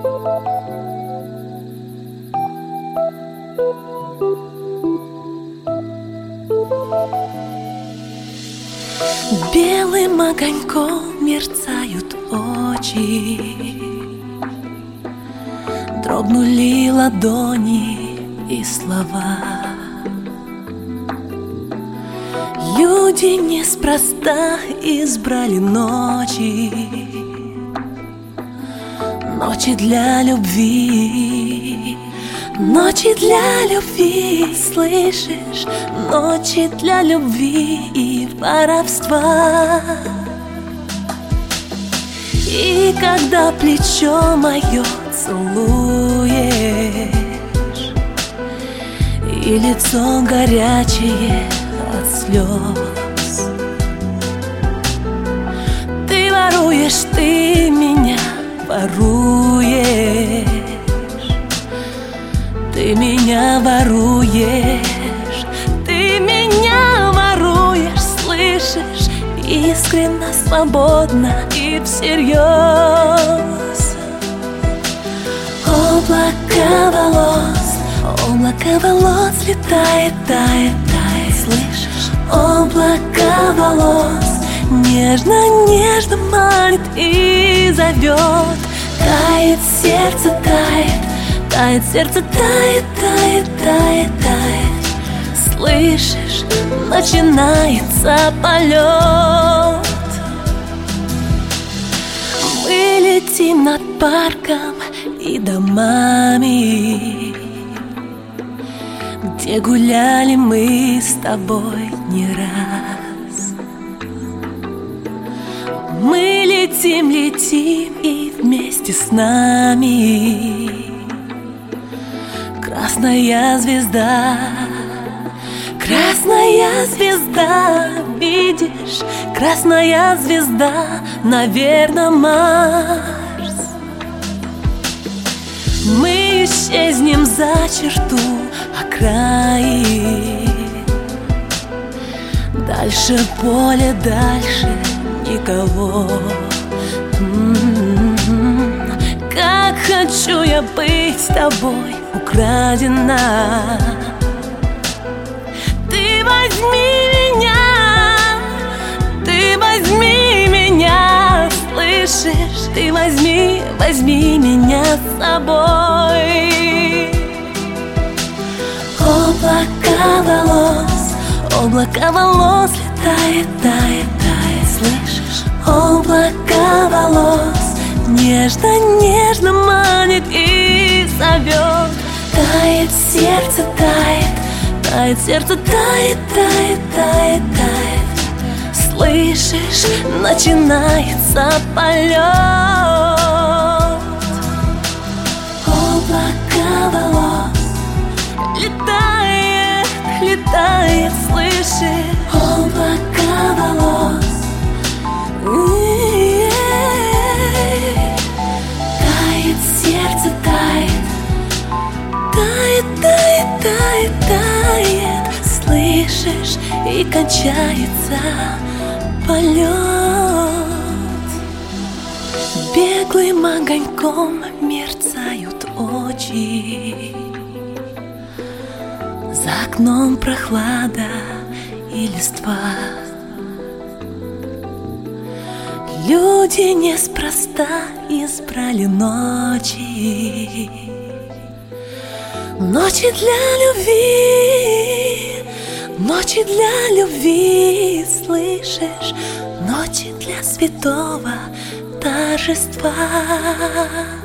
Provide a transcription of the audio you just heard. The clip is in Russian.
Белым огоньком мерцают очи, дрогнули ладони и слова. Люди неспроста избрали ночи, ночи для любви, ночи для любви, слышишь? Ночи для любви и воровства. И когда плечо мое целуешь, и лицо горячее от слез, ты воруешь, ты меня воруешь, ты меня воруешь, ты меня воруешь, слышишь? Искренне, свободно и всерьез. Облако волос летает, тает, тает, слышишь? Облако волос нежно, нежно манит и зовет. Тает сердце, тает, тает сердце, тает, тает, тает, тает. Слышишь, начинается полет. Мы летим над парком и домами, где гуляли мы с тобой не раз. Мы летим, летим, и вместе с нами красная звезда. Красная звезда, видишь? Красная звезда, наверное, Марс. Мы исчезнем за черту окраин. Дальше поле, дальше никого. Как хочу я быть с тобой украдена. Ты возьми меня, слышишь? Ты возьми, возьми меня с собой. Облако волос летает, тает, тает, слышишь? Облако волос нежно, нежно манит и зовет. Тает сердце, тает, тает сердце, тает, тает, тает, тает. Слышишь, начинается полет. Облако волос летает, летает, слышишь? Облако волос тает сердце, тает, тает, тает, тает, тает. Слышишь, и кончается полет. Беглым огоньком мерцают очи, за окном прохлада и листва. Люди неспроста избрали ночи, ночи для любви, ночи для любви, слышишь? Ночи для святого торжества.